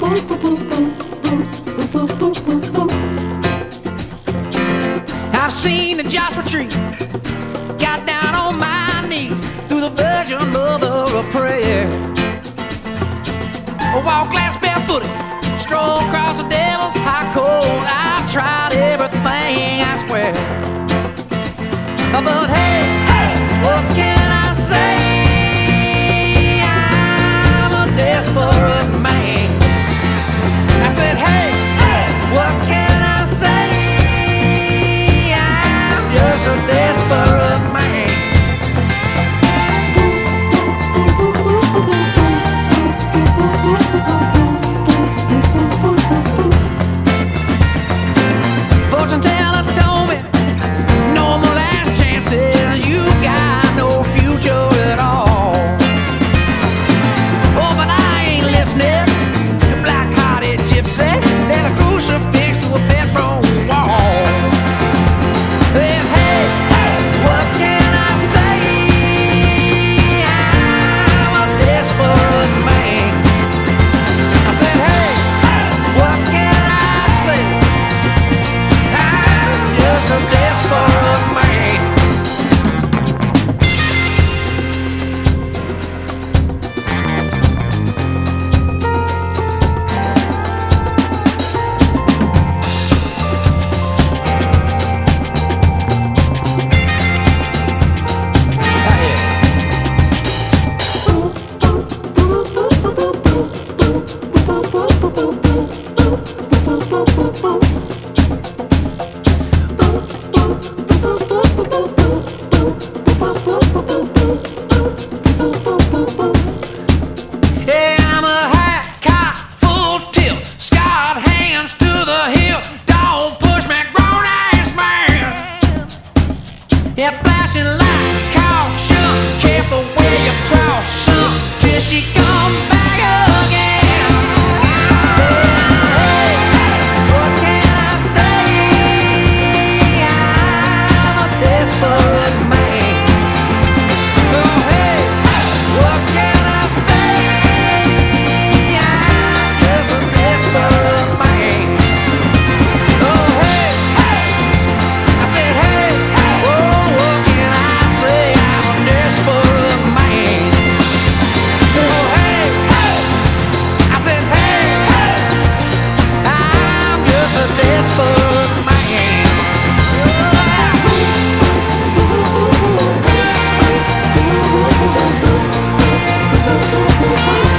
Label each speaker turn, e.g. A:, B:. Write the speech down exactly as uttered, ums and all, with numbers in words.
A: I've seen the Joshua tree, got down on my knees through the Virgin Mother of Prayer. I walk glass barefooted, stroll across the devil's high cold. I've tried everything, I swear. But hey, hey, what can I say? I'm a desperate man. I said, hey, hey, what can I say? I'm just a desperate man. Fortune teller told me no more last chances. You got no future at all. Oh, but I ain't listening. The black-hearted gypsy and a crucifix to a bedroom wall. Then hey, hey, what can I say? I'm a desperate man. I said, hey, hey, what can I say? I'm just a desperate man. Yeah, I'm a hat cock full tilt, scarred hands to the hill. Don't push me, grown ass man. Yeah, flashing light, caution, careful where you cross, son, till she come back again. Hey, what can I say? I'm a desperate man. Oh, hey, what can I say? I'm just a desperate man. Oh, hey, hey, I said, hey, oh, what can I say? I'm a desperate man. Oh, hey, hey, I said, hey, hey, I'm just a desperate man. Oh,